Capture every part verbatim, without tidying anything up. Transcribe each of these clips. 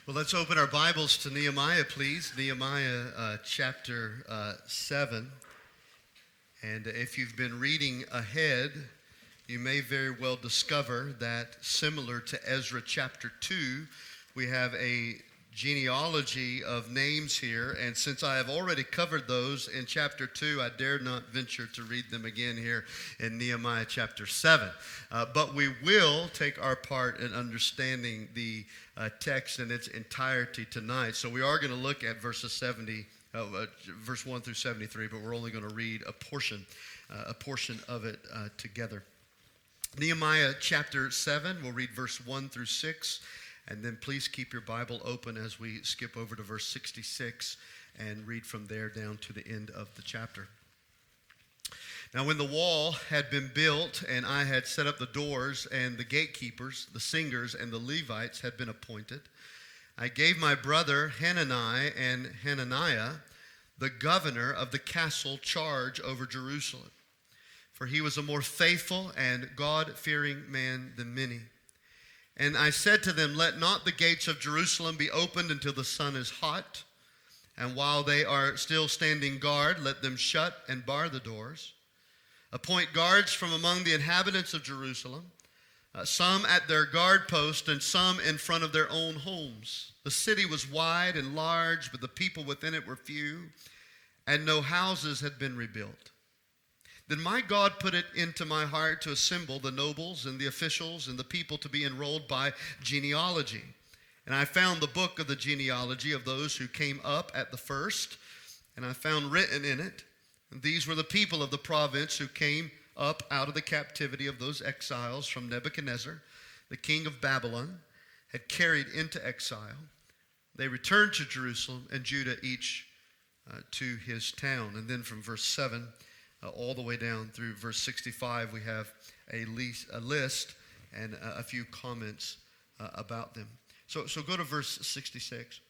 Well, let's open our Bibles to Nehemiah, please. Nehemiah uh, chapter uh, seven. And if you've been reading ahead, you may very well discover that similar to Ezra chapter two, we have a genealogy of names here. And since I have already covered those in chapter two, I dare not venture to read them again here in Nehemiah chapter seven. Uh, but we will take our part in understanding the uh, text in its entirety tonight. So we are going to look at verses seventy, uh, uh, verse one through seventy-three, but we're only going to read a portion, uh, a portion of it uh, together. Nehemiah chapter seven, we'll read verse one through six. And then please keep your Bible open as we skip over to verse sixty-six and read from there down to the end of the chapter. Now when the wall had been built and I had set up the doors and the gatekeepers, the singers, and the Levites had been appointed, I gave my brother Hanani and Hananiah, the governor of the castle, charge over Jerusalem. For he was a more faithful and God-fearing man than many. And I said to them, let not the gates of Jerusalem be opened until the sun is hot. And while they are still standing guard, let them shut and bar the doors. Appoint guards from among the inhabitants of Jerusalem, uh, some at their guard post and some in front of their own homes. The city was wide and large, but the people within it were few, and no houses had been rebuilt. Then my God put it into my heart to assemble the nobles and the officials and the people to be enrolled by genealogy. And I found the book of the genealogy of those who came up at the first, and I found written in it, and these were the people of the province who came up out of the captivity of those exiles from Nebuchadnezzar, the king of Babylon, had carried into exile. They returned to Jerusalem and Judah, each uh, to his town. And then from verse seven, Uh, all the way down through verse sixty-five, we have a, list, a list and a, a few comments uh, about them. So, so go to verse sixty-six.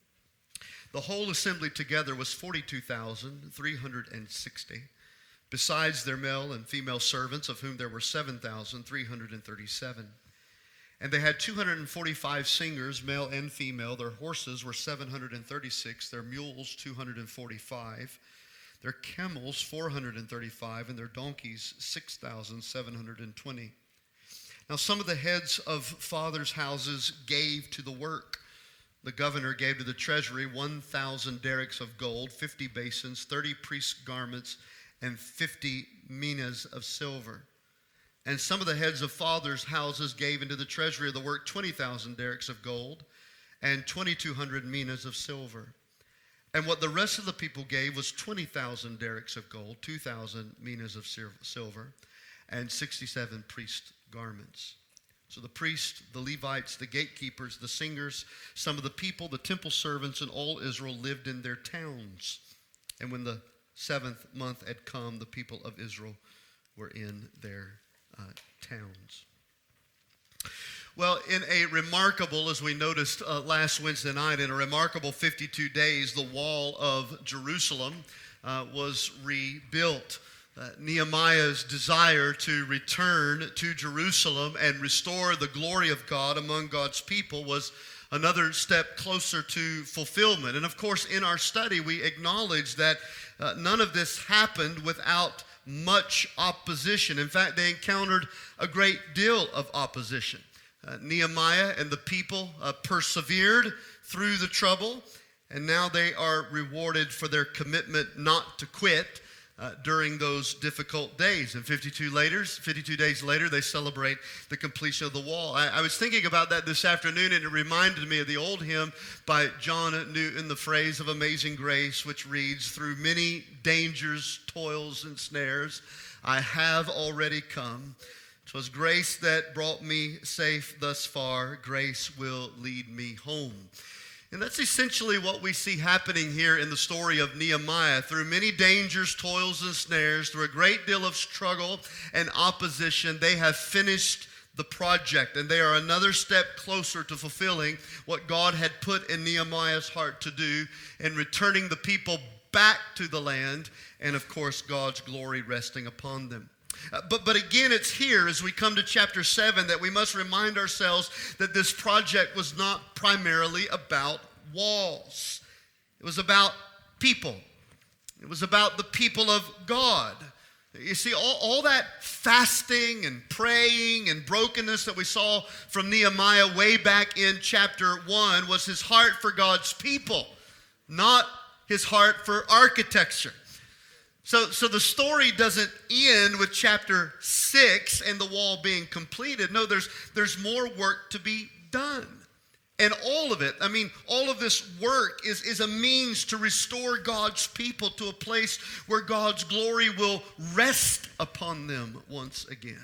The whole assembly together was forty-two thousand three hundred sixty, besides their male and female servants, of whom there were seven thousand three hundred thirty-seven. And they had two hundred forty-five singers, male and female. Their horses were seven hundred thirty-six, their mules two hundred forty-five. Their camels, four hundred thirty-five, and their donkeys, six thousand seven hundred twenty. Now some of the heads of fathers' houses gave to the work. The governor gave to the treasury one thousand derricks of gold, fifty basins, thirty priests' garments, and fifty minas of silver. And some of the heads of fathers' houses gave into the treasury of the work twenty thousand derricks of gold, and twenty-two hundred minas of silver. And what the rest of the people gave was twenty thousand derricks of gold, two thousand minas of silver, and sixty-seven priest garments. So the priests, the Levites, the gatekeepers, the singers, some of the people, the temple servants, and all Israel lived in their towns. And when the seventh month had come, the people of Israel were in their uh, towns. Well, in a remarkable, as we noticed uh, last Wednesday night, in a remarkable fifty-two days, the wall of Jerusalem uh, was rebuilt. Uh, Nehemiah's desire to return to Jerusalem and restore the glory of God among God's people was another step closer to fulfillment. And of course, in our study, we acknowledge that uh, none of this happened without much opposition. In fact, they encountered a great deal of opposition. Uh, Nehemiah and the people uh, persevered through the trouble, and now they are rewarded for their commitment not to quit uh, during those difficult days. And fifty-two, later, fifty-two days later, they celebrate the completion of the wall. I, I was thinking about that this afternoon, and it reminded me of the old hymn by John Newton, The Phrase of Amazing Grace, which reads, through many dangers, toils, and snares, I have already come. 'Twas grace that brought me safe thus far. Grace will lead me home. And that's essentially what we see happening here in the story of Nehemiah. Through many dangers, toils, and snares, through a great deal of struggle and opposition, they have finished the project. And they are another step closer to fulfilling what God had put in Nehemiah's heart to do in returning the people back to the land, and of course, God's glory resting upon them. Uh, but, but again, it's here as we come to chapter seven that we must remind ourselves that this project was not primarily about walls. It was about people. It was about the people of God. You see, all, all that fasting and praying and brokenness that we saw from Nehemiah way back in chapter one was his heart for God's people, not his heart for architecture. So, so the story doesn't end with chapter six and the wall being completed. No, there's, there's more work to be done. And all of it, I mean, all of this work is, is a means to restore God's people to a place where God's glory will rest upon them once again.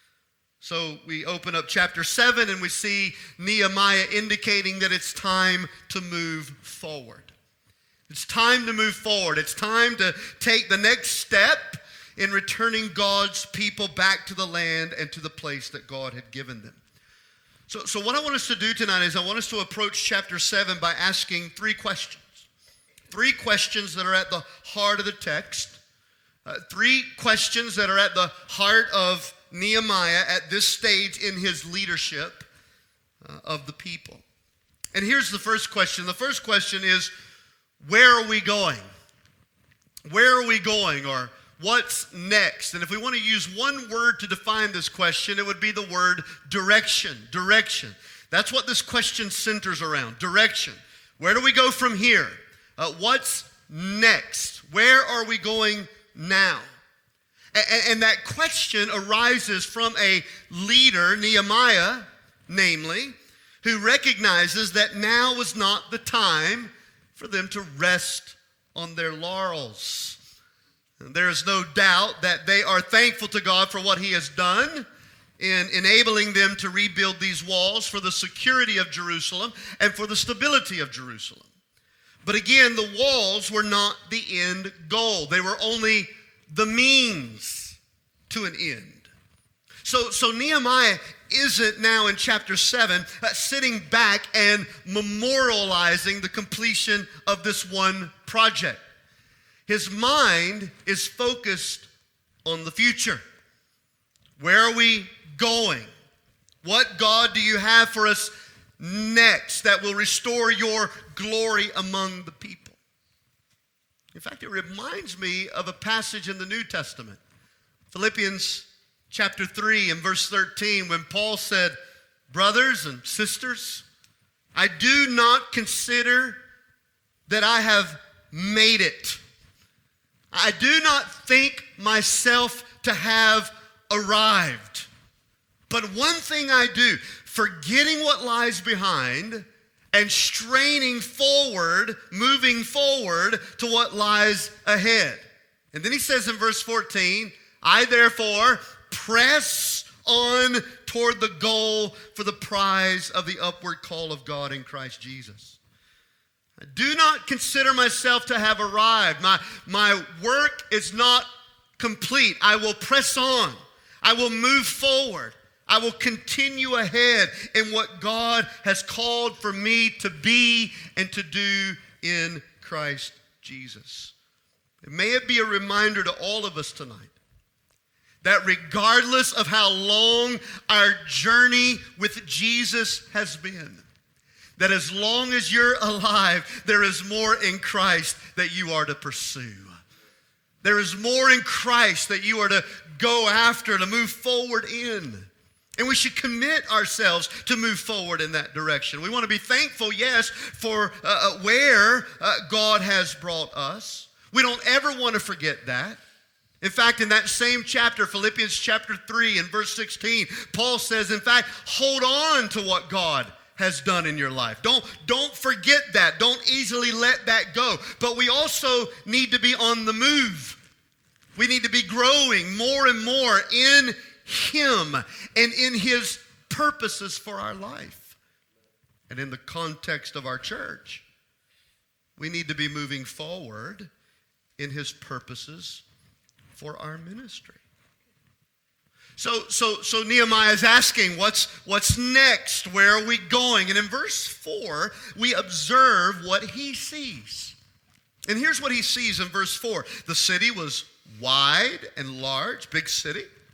So we open up chapter seven and we see Nehemiah indicating that it's time to move forward. It's time to move forward. It's time to take the next step in returning God's people back to the land and to the place that God had given them. So, so what I want us to do tonight is I want us to approach chapter seven by asking three questions. Three questions that are at the heart of the text. Uh, three questions that are at the heart of Nehemiah at this stage in his leadership uh, of the people. And here's the first question. The first question is, where are we going? Where are we going? Or what's next? And if we want to use one word to define this question, it would be the word direction. Direction. That's what this question centers around. Direction. Where do we go from here? Uh, what's next? Where are we going now? And, and that question arises from a leader, Nehemiah, namely, who recognizes that now is not the time for them to rest on their laurels. There is no doubt that they are thankful to God for what he has done in enabling them to rebuild these walls for the security of Jerusalem and for the stability of Jerusalem. But again, the walls were not the end goal. They were only the means to an end. So, so Nehemiah isn't now in chapter seven uh, sitting back and memorializing the completion of this one project. His mind is focused on the future. Where are we going? What God do you have for us next that will restore your glory among the people? In fact, it reminds me of a passage in the New Testament. Philippians chapter three and verse thirteen, when Paul said, "Brothers and sisters, I do not consider that I have made it. I do not think myself to have arrived. But one thing I do, forgetting what lies behind and straining forward, moving forward to what lies ahead." And then he says in verse fourteen, "I therefore press on toward the goal for the prize of the upward call of God in Christ Jesus. I do not consider myself to have arrived. My, my work is not complete. I will press on. I will move forward. I will continue ahead in what God has called for me to be and to do in Christ Jesus." And may it be a reminder to all of us tonight that regardless of how long our journey with Jesus has been, that as long as you're alive, there is more in Christ that you are to pursue. There is more in Christ that you are to go after, to move forward in. And we should commit ourselves to move forward in that direction. We want to be thankful, yes, for uh, where uh, God has brought us. We don't ever want to forget that. In fact, in that same chapter, Philippians chapter three and verse sixteen, Paul says, in fact, hold on to what God has done in your life. Don't, don't forget that. Don't easily let that go. But we also need to be on the move. We need to be growing more and more in Him and in His purposes for our life. And in the context of our church, we need to be moving forward in His purposes for our ministry. So, so, so Nehemiah is asking, what's, what's next? Where are we going? And in verse four, we observe what he sees. And here's what he sees in verse four. The city was wide and large, big city.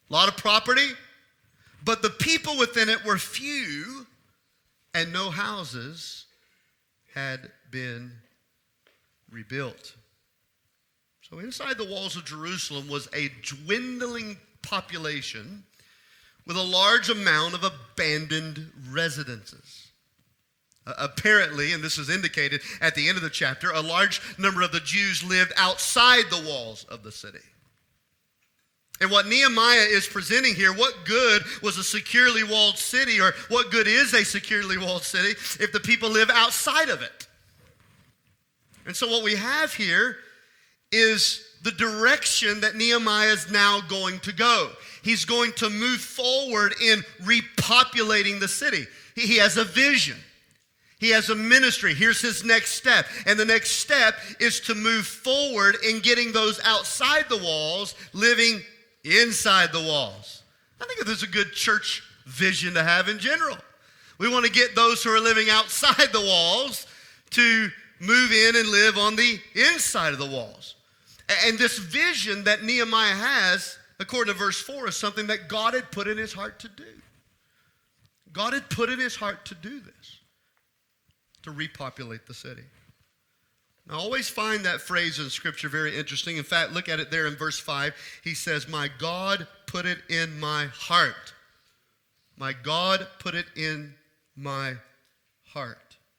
A lot of property, but the people within it were few, and no houses had been rebuilt. So inside the walls of Jerusalem was a dwindling population with a large amount of abandoned residences. Uh, apparently, and this is indicated at the end of the chapter, a large number of the Jews lived outside the walls of the city. And what Nehemiah is presenting here, what good was a securely walled city, or what good is a securely walled city if the people live outside of it? And so what we have here is the direction that Nehemiah is now going to go. He's going to move forward in repopulating the city. He has a vision. He has a ministry. Here's his next step. And the next step is to move forward in getting those outside the walls living inside the walls. I think this is a good church vision to have in general. We want to get those who are living outside the walls to move in and live on the inside of the walls. And this vision that Nehemiah has, according to verse four, is something that God had put in his heart to do. God had put in his heart to do this, to repopulate the city. Now, I always find that phrase in Scripture very interesting. In fact, look at it there in verse five. He says, my God put it in my heart. My God put it in my heart.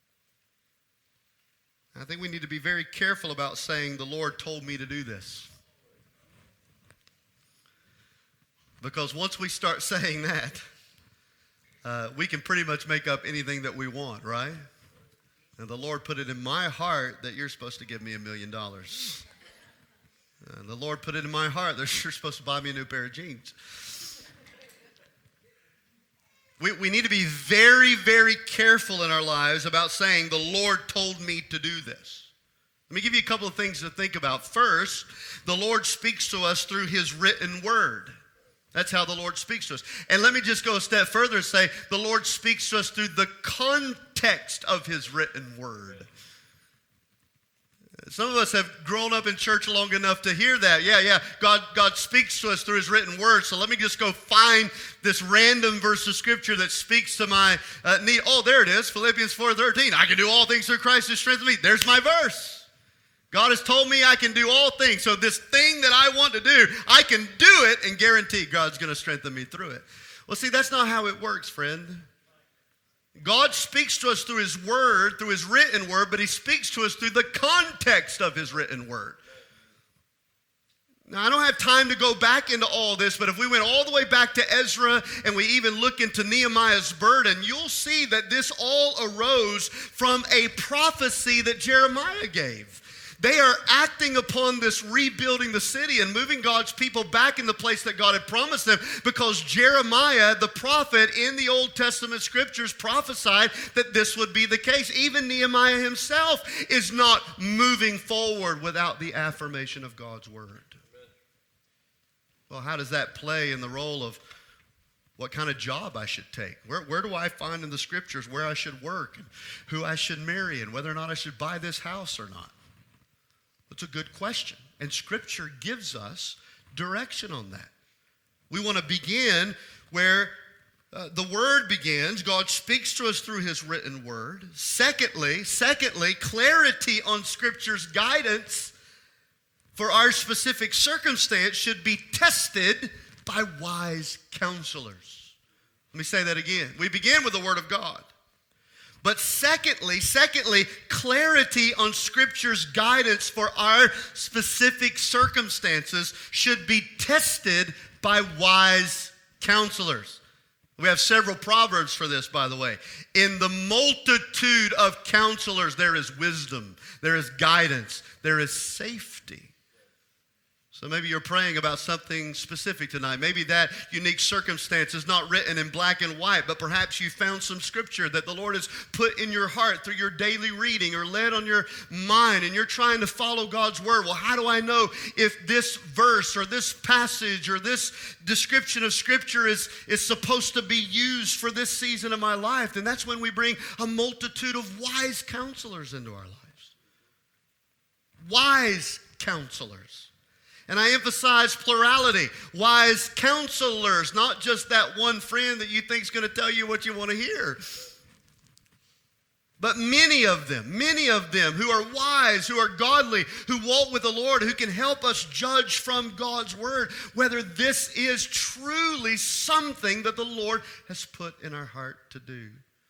I think we need to be very careful about saying, the Lord told me to do this. Because once we start saying that, uh, we can pretty much make up anything that we want, right? And the Lord put it in my heart that you're supposed to give me a million dollars. And the Lord put it in my heart that you're supposed to buy me a new pair of jeans. We, we need to be very, very careful in our lives about saying, the Lord told me to do this. Let me give you a couple of things to think about. First, the Lord speaks to us through his written word. That's how the Lord speaks to us. And let me just go a step further and say, the Lord speaks to us through the context of his written word. Some of us have grown up in church long enough to hear that. Yeah, yeah, God, God speaks to us through his written word. So let me just go find this random verse of Scripture that speaks to my uh, need. Oh, there it is, Philippians four thirteen. I can do all things through Christ who strengthens me. There's my verse. God has told me I can do all things. So this thing that I want to do, I can do it and guarantee God's going to strengthen me through it. Well, see, that's not how it works, friend. God speaks to us through his word, through his written word, but he speaks to us through the context of his written word. Now, I don't have time to go back into all this, but if we went all the way back to Ezra and we even look into Nehemiah's burden, you'll see that this all arose from a prophecy that Jeremiah gave. They are acting upon this rebuilding the city and moving God's people back in the place that God had promised them, because Jeremiah, the prophet in the Old Testament scriptures, prophesied that this would be the case. Even Nehemiah himself is not moving forward without the affirmation of God's word. Amen. Well, how does that play in the role of what kind of job I should take? Where, where do I find in the scriptures where I should work and who I should marry and whether or not I should buy this house or not? That's a good question. And Scripture gives us direction on that. We want to begin where uh, the Word begins. God speaks to us through his written word. Secondly, secondly, clarity on Scripture's guidance for our specific circumstance should be tested by wise counselors. Let me say that again. We begin with the Word of God. But secondly, secondly, clarity on Scripture's guidance for our specific circumstances should be tested by wise counselors. We have several proverbs for this, by the way. In the multitude of counselors, there is wisdom, there is guidance, there is safety. So maybe you're praying about something specific tonight. Maybe that unique circumstance is not written in black and white, but perhaps you found some scripture that the Lord has put in your heart through your daily reading or led on your mind, and you're trying to follow God's word. Well, how do I know if this verse or this passage or this description of scripture is, is supposed to be used for this season of my life? Then that's when we bring a multitude of wise counselors into our lives. Wise counselors. And I emphasize plurality. Wise counselors, not just that one friend that you think is going to tell you what you want to hear. But many of them, many of them who are wise, who are godly, who walk with the Lord, who can help us judge from God's word whether this is truly something that the Lord has put in our heart to do.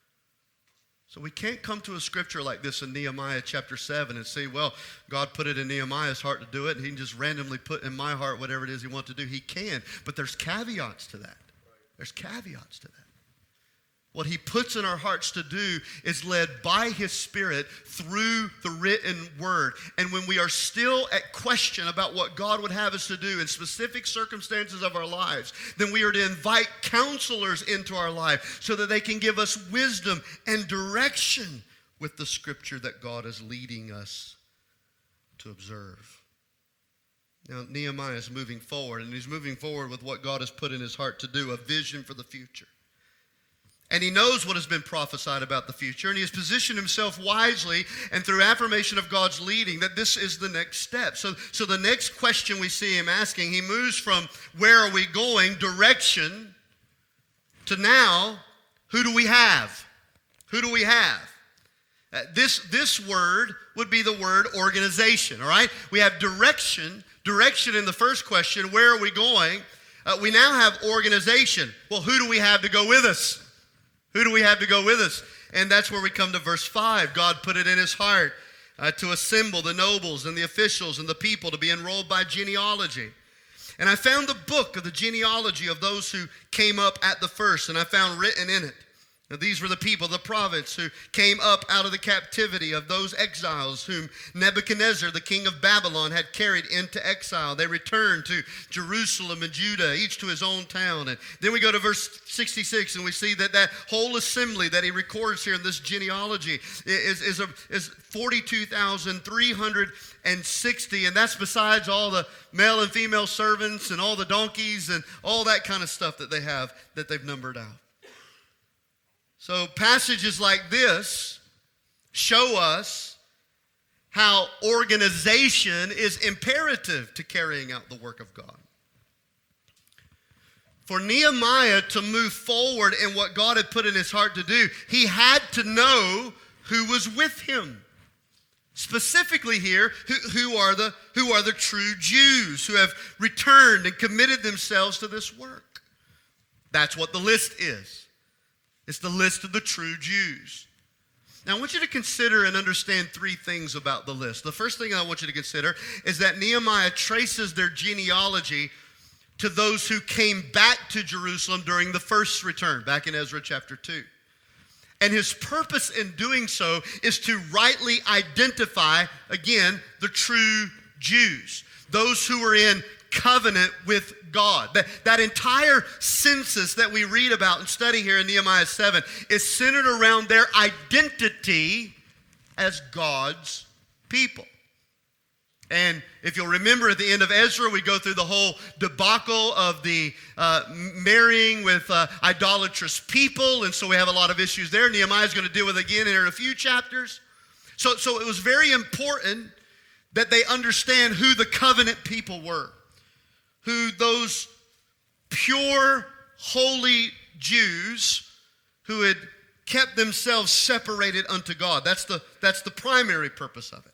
So we can't come to a scripture like this in Nehemiah chapter seven and say, well, God put it in Nehemiah's heart to do it, and he can just randomly put in my heart whatever it is he wants to do. He can, but there's caveats to that. There's caveats to that. What he puts in our hearts to do is led by his Spirit through the written word. And when we are still at question about what God would have us to do in specific circumstances of our lives, then we are to invite counselors into our life so that they can give us wisdom and direction with the scripture that God is leading us to observe. Now, Nehemiah is moving forward, and he's moving forward with what God has put in his heart to do, a vision for the future. And he knows what has been prophesied about the future, and he has positioned himself wisely and through affirmation of God's leading that this is the next step. So, so the next question we see him asking, he moves from where are we going, direction, to now, who do we have? Who do we have? Uh, this, this word would be the word organization, all right? We have direction, direction in the first question, where are we going? Uh, we now have organization. Well, who do we have to go with us? Who do we have to go with us? And that's where we come to verse five. God put it in his heart uh, to assemble the nobles and the officials and the people to be enrolled by genealogy. And I found the book of the genealogy of those who came up at the first, and I found written in it. Now, these were the people, the province, who came up out of the captivity of those exiles whom Nebuchadnezzar, the king of Babylon, had carried into exile. They returned to Jerusalem and Judah, each to his own town. And then we go to verse sixty-six, and we see that that whole assembly that he records here in this genealogy is, is, a, is forty-two thousand three hundred sixty, and that's besides all the male and female servants and all the donkeys and all that kind of stuff that they have that they've numbered out. So passages like this show us how organization is imperative to carrying out the work of God. For Nehemiah to move forward in what God had put in his heart to do, he had to know who was with him. Specifically here, who, who, are the, who are the true Jews who have returned and committed themselves to this work. That's what the list is. It's the list of the true Jews. Now, I want you to consider and understand three things about the list. The first thing I want you to consider is that Nehemiah traces their genealogy to those who came back to Jerusalem during the first return, back in Ezra chapter two. And his purpose in doing so is to rightly identify, again, the true Jews, those who were in covenant with God. That, that entire census that we read about and study here in Nehemiah seven is centered around their identity as God's people. And if you'll remember at the end of Ezra, we go through the whole debacle of the uh, marrying with uh, idolatrous people, and so we have a lot of issues there. Nehemiah is going to deal with again in a few chapters. So, so it was very important that they understand who the covenant people were, who those pure, holy Jews who had kept themselves separated unto God. That's the, that's the primary purpose of it.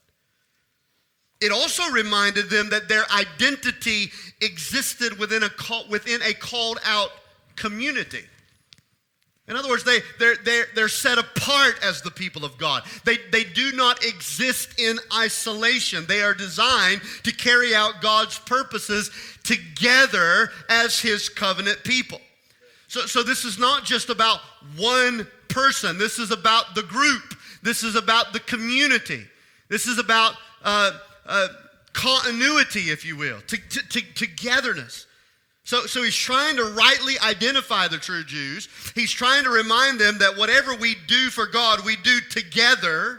It also reminded them that their identity existed within a call, within a called out community. In other words, they, they're, they're, they're set apart as the people of God. They, they do not exist in isolation. They are designed to carry out God's purposes together as his covenant people. So, so this is not just about one person. This is about the group. This is about the community. This is about uh, uh, continuity, if you will, to, to, to, togetherness. So, so he's trying to rightly identify the true Jews. He's trying to remind them that whatever we do for God, we do together.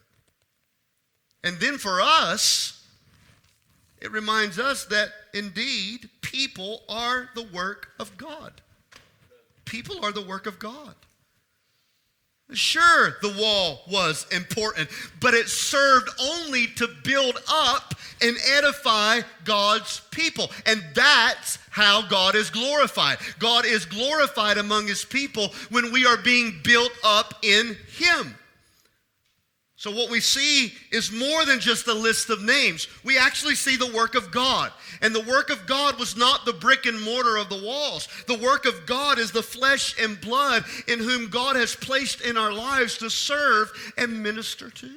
And then for us, it reminds us that indeed people are the work of God. People are the work of God. Sure, the wall was important, but it served only to build up and edify God's people. And that's how God is glorified. God is glorified among his people when we are being built up in him. So what we see is more than just a list of names. We actually see the work of God. And the work of God was not the brick and mortar of the walls. The work of God is the flesh and blood in whom God has placed in our lives to serve and minister to.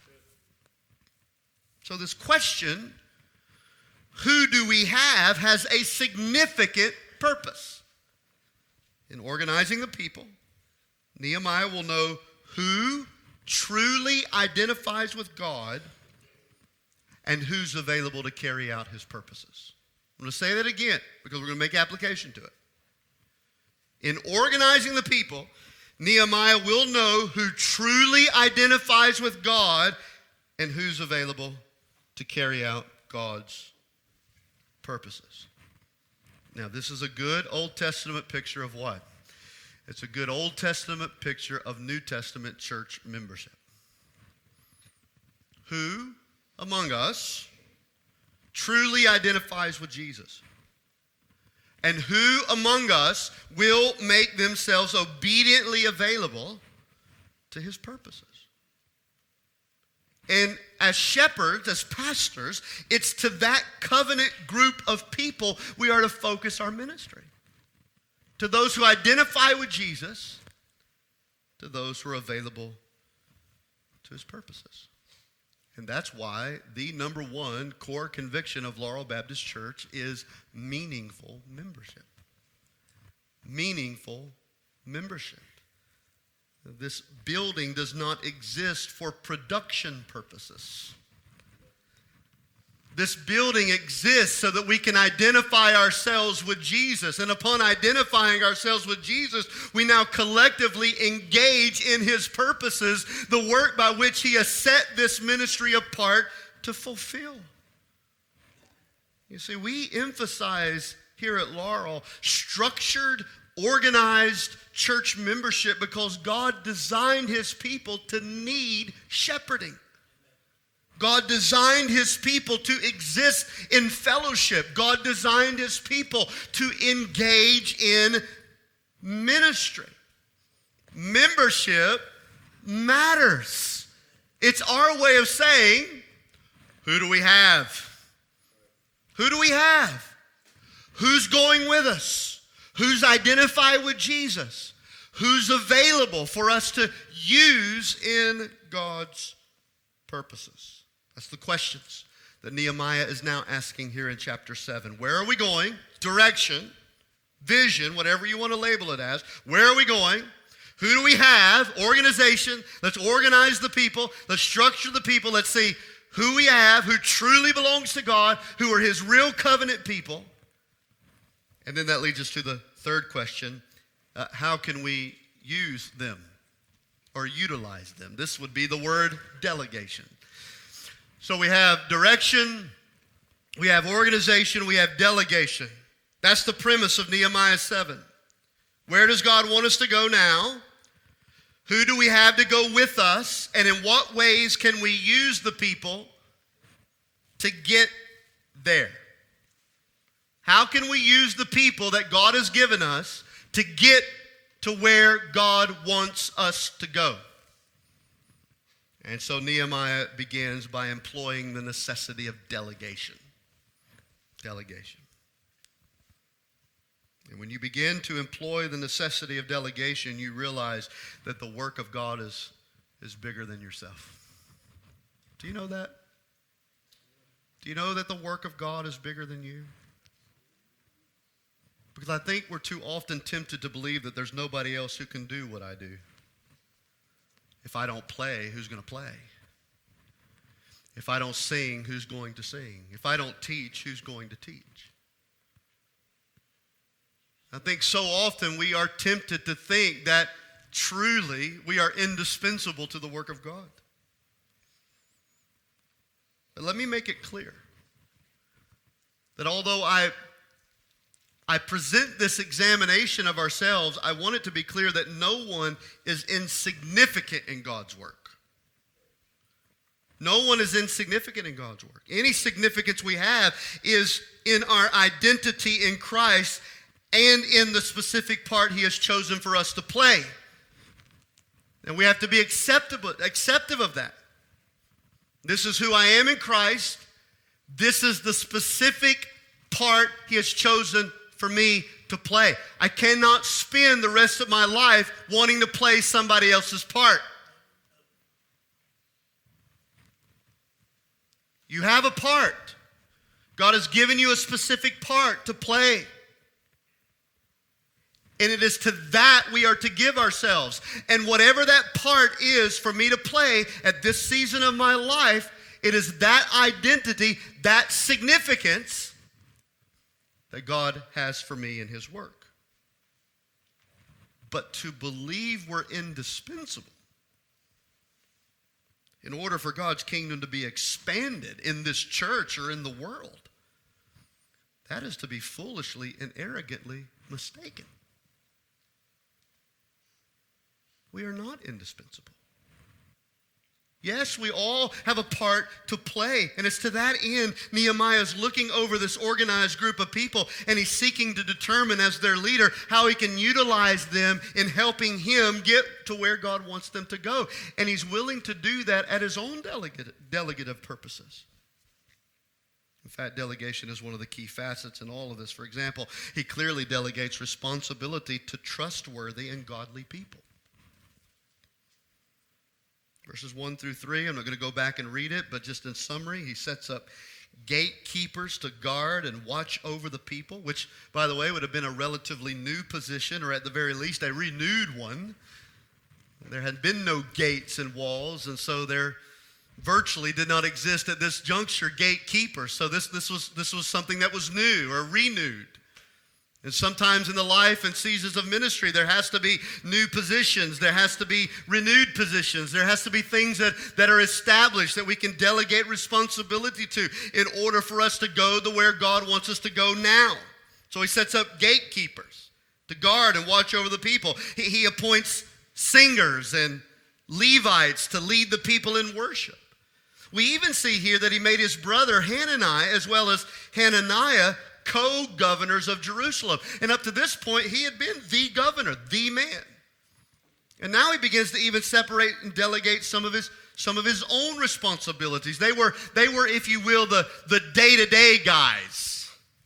So this question, who do we have, has a significant purpose. In organizing the people, Nehemiah will know who truly identifies with God and who's available to carry out his purposes. I'm going to say that again because we're going to make application to it. In organizing the people, Nehemiah will know who truly identifies with God and who's available to carry out God's purposes. Now, this is a good Old Testament picture of what? It's a good Old Testament picture of New Testament church membership. Who among us truly identifies with Jesus? And who among us will make themselves obediently available to his purposes? And as shepherds, as pastors, it's to that covenant group of people we are to focus our ministry. To those who identify with Jesus, to those who are available to his purposes. And that's why the number one core conviction of Laurel Baptist Church is meaningful membership. Meaningful membership. This building does not exist for production purposes. This building exists so that we can identify ourselves with Jesus. And upon identifying ourselves with Jesus, we now collectively engage in his purposes, the work by which he has set this ministry apart to fulfill. You see, we emphasize here at Laurel structured, organized church membership because God designed his people to need shepherding. God designed his people to exist in fellowship. God designed his people to engage in ministry. Membership matters. It's our way of saying, who do we have? Who do we have? Who's going with us? Who's identified with Jesus? Who's available for us to use in God's purposes? That's the questions that Nehemiah is now asking here in chapter seven. Where are we going? Direction, vision, whatever you want to label it as. Where are we going? Who do we have? Organization. Let's organize the people. Let's structure the people. Let's see who we have, who truly belongs to God, who are his real covenant people. And then that leads us to the third question. Uh, how can we use them or utilize them? This would be the word delegation. So we have direction, we have organization, we have delegation. That's the premise of Nehemiah seven. Where does God want us to go now? Who do we have to go with us? And in what ways can we use the people to get there? How can we use the people that God has given us to get to where God wants us to go? And so Nehemiah begins by employing the necessity of delegation. Delegation. And when you begin to employ the necessity of delegation, you realize that the work of God is, is bigger than yourself. Do you know that? Do you know that the work of God is bigger than you? Because I think we're too often tempted to believe that there's nobody else who can do what I do. If I don't play, who's going to play? If I don't sing, who's going to sing? If I don't teach, who's going to teach? I think so often we are tempted to think that truly we are indispensable to the work of God. But let me make it clear that although I, I present this examination of ourselves, I want it to be clear that no one is insignificant in God's work. No one is insignificant in God's work. Any significance we have is in our identity in Christ and in the specific part He has chosen for us to play. And we have to be acceptable, acceptive of that. This is who I am in Christ. This is the specific part He has chosen for me to play. I cannot spend the rest of my life wanting to play somebody else's part. You have a part. God has given you a specific part to play. And it is to that we are to give ourselves. And whatever that part is for me to play at this season of my life, it is that identity, that significance that God has for me in His work. But to believe we're indispensable, in order for God's kingdom to be expanded in this church or in the world, that is to be foolishly and arrogantly mistaken. We are not indispensable. Yes, we all have a part to play, and it's to that end Nehemiah is looking over this organized group of people, and he's seeking to determine as their leader how he can utilize them in helping him get to where God wants them to go. And he's willing to do that at his own delegate, delegative purposes. In fact, delegation is one of the key facets in all of this. For example, he clearly delegates responsibility to trustworthy and godly people. Verses one through three, I'm not going to go back and read it, but just in summary, he sets up gatekeepers to guard and watch over the people, which, by the way, would have been a relatively new position, or at the very least, a renewed one. There had been no gates and walls, and so there virtually did not exist at this juncture gatekeepers. So this, this, was, this was something that was new or renewed. And sometimes in the life and seasons of ministry, there has to be new positions. There has to be renewed positions. There has to be things that, that are established that we can delegate responsibility to in order for us to go to where God wants us to go now. So he sets up gatekeepers to guard and watch over the people. He, he appoints singers and Levites to lead the people in worship. We even see here that he made his brother Hananiah as well as Hananiah co-governors of Jerusalem. And up to this point, he had been the governor, the man. And now he begins to even separate and delegate some of his some of his own responsibilities. They were, they were, if you will, the, the day-to-day guys.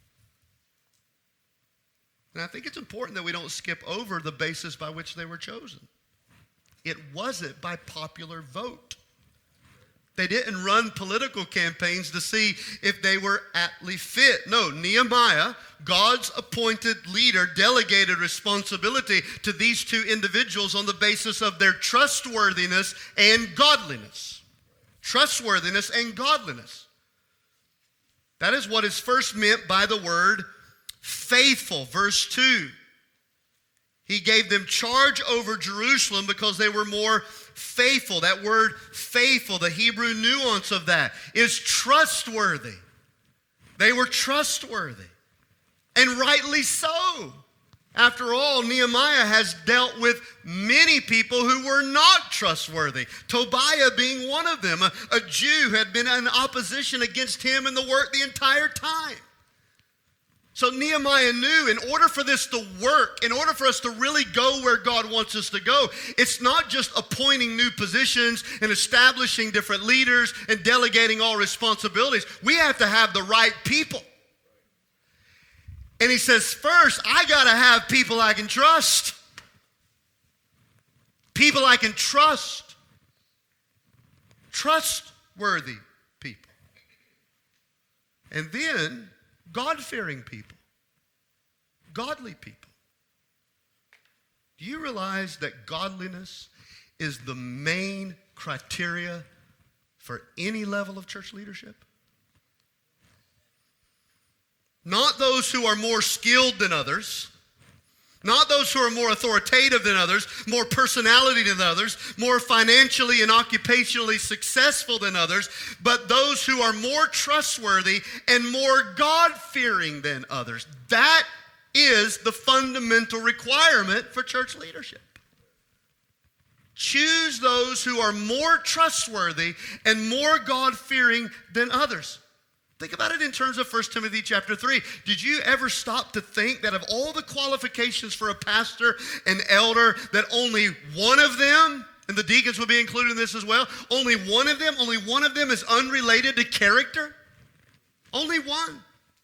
And I think it's important that we don't skip over the basis by which they were chosen. It wasn't by popular vote. They didn't run political campaigns to see if they were aptly fit. No, Nehemiah, God's appointed leader, delegated responsibility to these two individuals on the basis of their trustworthiness and godliness. Trustworthiness and godliness. That is what is first meant by the word faithful. Verse two. He gave them charge over Jerusalem because they were more faithful. That word faithful, the Hebrew nuance of that, is trustworthy. They were trustworthy. And rightly so. After all, Nehemiah has dealt with many people who were not trustworthy. Tobiah being one of them. A, a Jew had been in opposition against him in the work the entire time. So Nehemiah knew in order for this to work, in order for us to really go where God wants us to go, it's not just appointing new positions and establishing different leaders and delegating all responsibilities. We have to have the right people. And he says, first, I got to have people I can trust. People I can trust. Trustworthy people. And then God-fearing people. Godly people. Do you realize that godliness is the main criteria for any level of church leadership? Not those who are more skilled than others. Not those who are more authoritative than others, more personality than others, more financially and occupationally successful than others, but those who are more trustworthy and more God-fearing than others. That is the fundamental requirement for church leadership. Choose those who are more trustworthy and more God-fearing than others. Think about it in terms of First Timothy chapter three. Did you ever stop to think that of all the qualifications for a pastor and elder, that only one of them, and the deacons will be included in this as well, only one of them, only one of them is unrelated to character? Only one.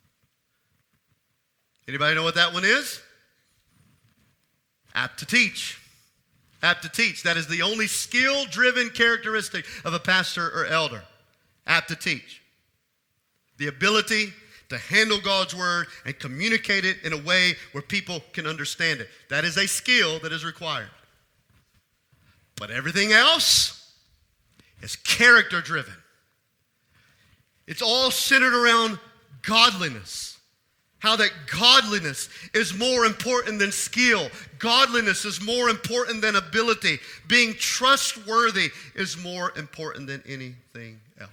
Anybody know what that one is? Apt to teach. Apt to teach. That is the only skill-driven characteristic of a pastor or elder. Apt to teach. The ability to handle God's word and communicate it in a way where people can understand it. That is a skill that is required. But everything else is character-driven. It's all centered around godliness. How that godliness is more important than skill. Godliness is more important than ability. Being trustworthy is more important than anything else.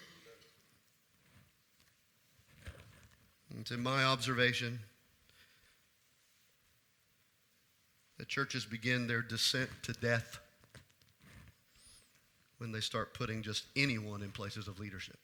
It's in my observation that churches begin their descent to death when they start putting just anyone in places of leadership.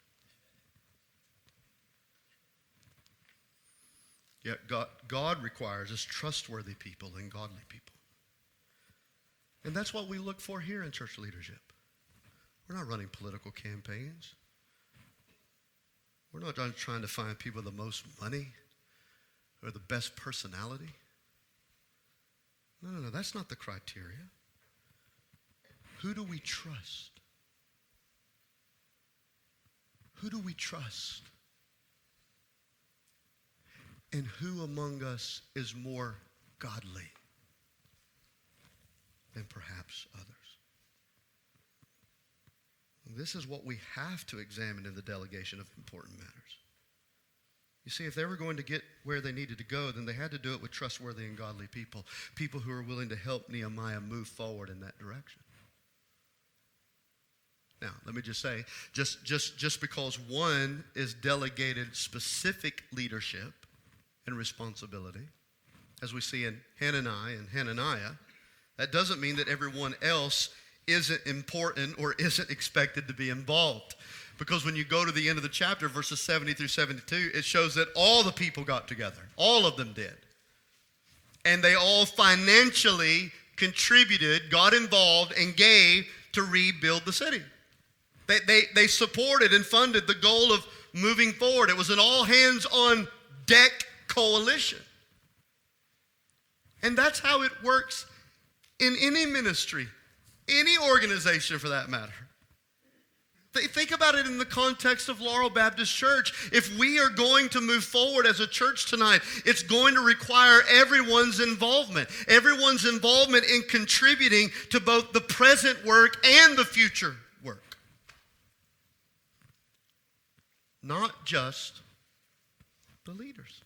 Yet God, God requires us trustworthy people and godly people. And that's what we look for here in church leadership. We're not running political campaigns. We're not trying to find people with the most money or the best personality. No, no, no, that's not the criteria. Who do we trust? Who do we trust? And who among us is more godly than perhaps others? This is what we have to examine in the delegation of important matters. You see, if they were going to get where they needed to go, then they had to do it with trustworthy and godly people, people who are willing to help Nehemiah move forward in that direction. Now, let me just say, just, just, just because one is delegated specific leadership and responsibility, as we see in Hananiah and Hananiah, that doesn't mean that everyone else isn't important or isn't expected to be involved. Because when you go to the end of the chapter, verses seventy through seventy-two, it shows that all the people got together. All of them did. And they all financially contributed, got involved, and gave to rebuild the city. They, they, they supported and funded the goal of moving forward. It was an all-hands-on-deck coalition. And that's how it works in any ministry. Any organization for that matter. Think about it in the context of Laurel Baptist Church. If we are going to move forward as a church tonight, it's going to require everyone's involvement. Everyone's involvement in contributing to both the present work and the future work. Not just the leaders,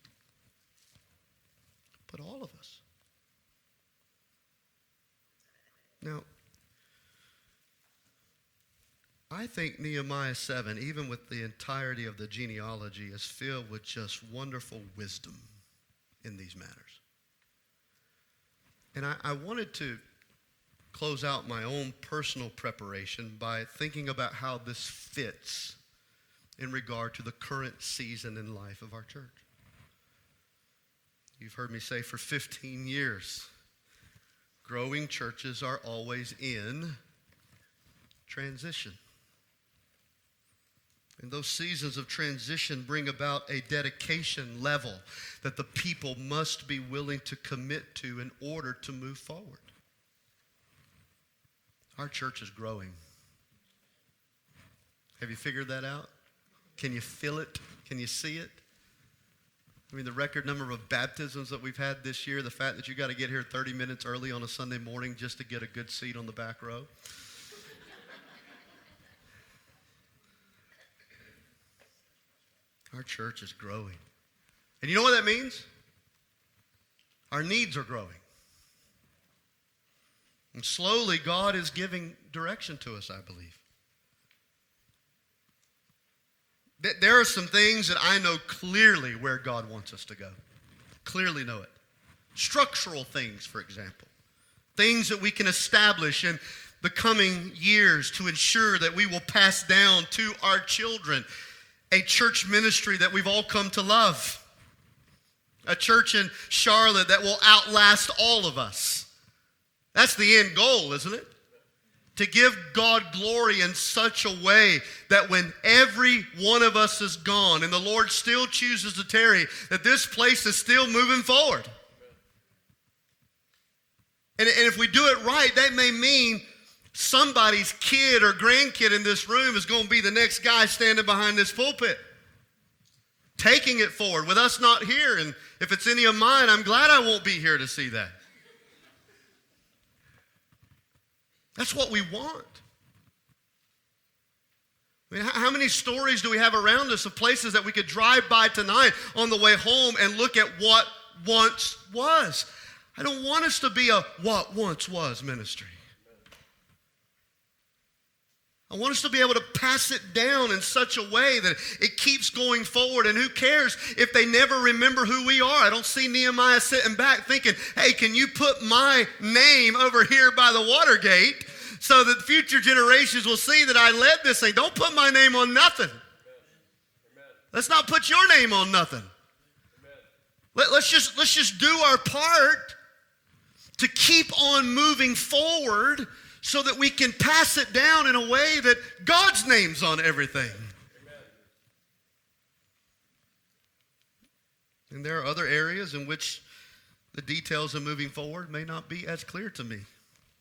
but all of us. Now, I think Nehemiah seven, even with the entirety of the genealogy, is filled with just wonderful wisdom in these matters. And I, I wanted to close out my own personal preparation by thinking about how this fits in regard to the current season in life of our church. You've heard me say for fifteen years, growing churches are always in transition. And those seasons of transition bring about a dedication level that the people must be willing to commit to in order to move forward. Our church is growing. Have you figured that out? Can you feel it? Can you see it? I mean, the record number of baptisms that we've had this year, the fact that you got to get here thirty minutes early on a Sunday morning just to get a good seat on the back row. Our church is growing. And you know what that means? Our needs are growing. And slowly, God is giving direction to us, I believe. There are some things that I know clearly where God wants us to go. Clearly know it. Structural things, for example. Things that we can establish in the coming years to ensure that we will pass down to our children a church ministry that we've all come to love. A church in Charlotte that will outlast all of us. That's the end goal, isn't it? To give God glory in such a way that when every one of us is gone and the Lord still chooses to tarry, that this place is still moving forward. And, and if we do it right, that may mean somebody's kid or grandkid in this room is going to be the next guy standing behind this pulpit, taking it forward with us not here. And if it's any of mine, I'm glad I won't be here to see that. That's what we want. I mean, how many stories do we have around us of places that we could drive by tonight on the way home and look at what once was? I don't want us to be a what once was ministry. I want us to be able to pass it down in such a way that it keeps going forward. And who cares if they never remember who we are? I don't see Nehemiah sitting back thinking, hey, can you put my name over here by the Watergate so that future generations will see that I led this thing? Don't put my name on nothing. Amen. Let's not put your name on nothing. Let, let's just, let's just do our part to keep on moving forward so that we can pass it down in a way that God's name's on everything. Amen. And there are other areas in which the details of moving forward may not be as clear to me.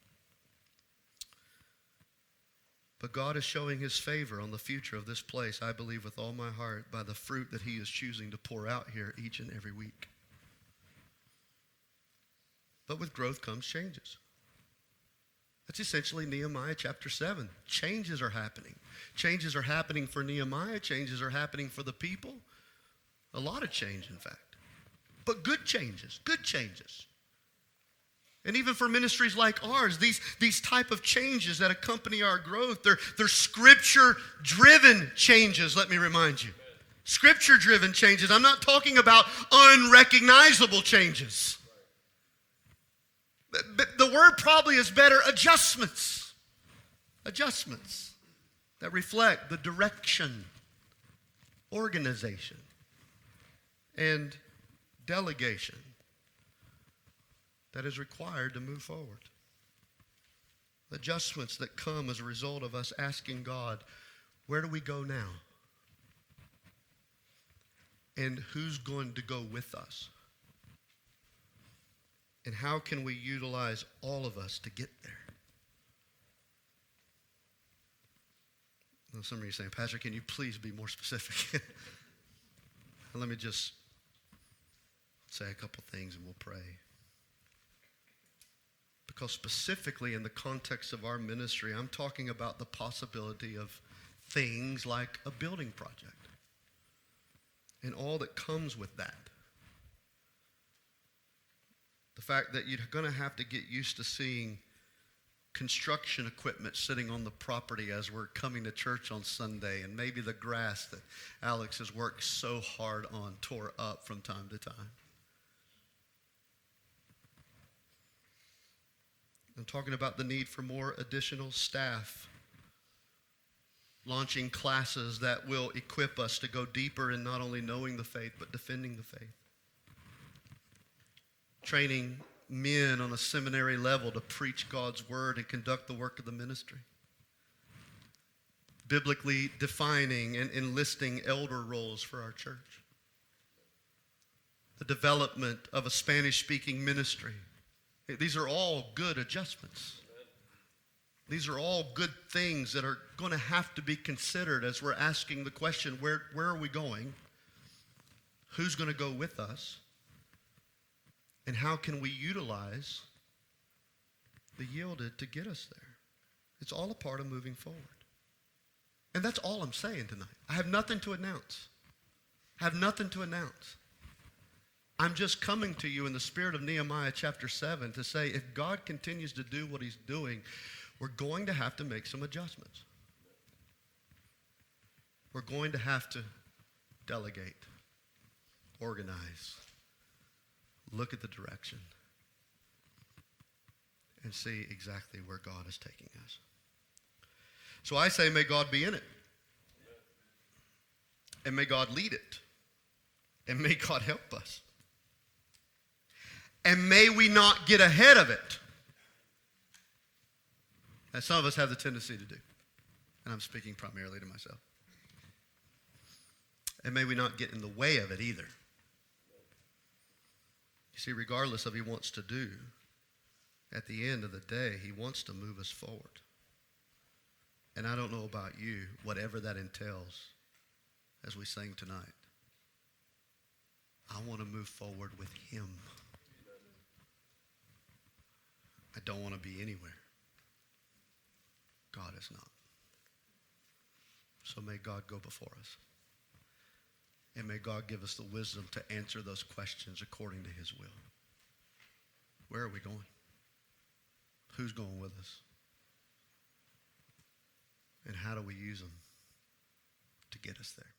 But God is showing his favor on the future of this place, I believe with all my heart, by the fruit that he is choosing to pour out here each and every week. But with growth comes changes. That's essentially Nehemiah chapter seven. Changes are happening. Changes are happening for Nehemiah. Changes are happening for the people. A lot of change, in fact. But good changes. Good changes. And even for ministries like ours, these, these type of changes that accompany our growth, they're, they're scripture-driven changes, let me remind you. Scripture-driven changes. I'm not talking about unrecognizable changes. But the word probably is better, adjustments. Adjustments that reflect the direction, organization, and delegation that is required to move forward. Adjustments that come as a result of us asking God, where do we go now? And who's going to go with us? And how can we utilize all of us to get there? Now, some of you are saying, Pastor, can you please be more specific? Let me just say a couple things and we'll pray. Because specifically in the context of our ministry, I'm talking about the possibility of things like a building project and all that comes with that. The fact that you're going to have to get used to seeing construction equipment sitting on the property as we're coming to church on Sunday, and maybe the grass that Alex has worked so hard on tore up from time to time. I'm talking about the need for more additional staff, launching classes that will equip us to go deeper in not only knowing the faith, but defending the faith. Training men on a seminary level to preach God's word and conduct the work of the ministry. Biblically defining and enlisting elder roles for our church. The development of a Spanish-speaking ministry. These are all good adjustments. These are all good things that are going to have to be considered as we're asking the question, where, where are we going? Who's going to go with us? And how can we utilize the yielded to get us there? It's all a part of moving forward. And that's all I'm saying tonight. I have nothing to announce. I have nothing to announce. I'm just coming to you in the spirit of Nehemiah chapter seven to say if God continues to do what he's doing, we're going to have to make some adjustments. We're going to have to delegate, organize, look at the direction, and see exactly where God is taking us. So I say, may God be in it. And may God lead it. And may God help us. And may we not get ahead of it, as some of us have the tendency to do. And I'm speaking primarily to myself. And may we not get in the way of it either. You see, regardless of what he wants to do, at the end of the day, he wants to move us forward. And I don't know about you, whatever that entails, as we sang tonight, I want to move forward with him. I don't want to be anywhere God is not. So may God go before us. And may God give us the wisdom to answer those questions according to his will. Where are we going? Who's going with us? And how do we use them to get us there?